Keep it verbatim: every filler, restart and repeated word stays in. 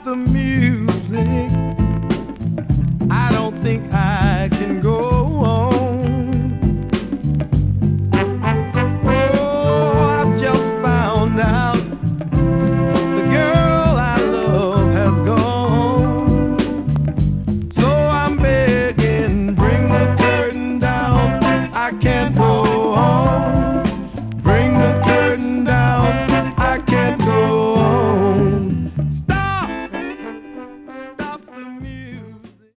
the music, I don't think I can go on. Oh, I've just found out the girl I love has gone. So I'm begging, bring the curtain down. I can't go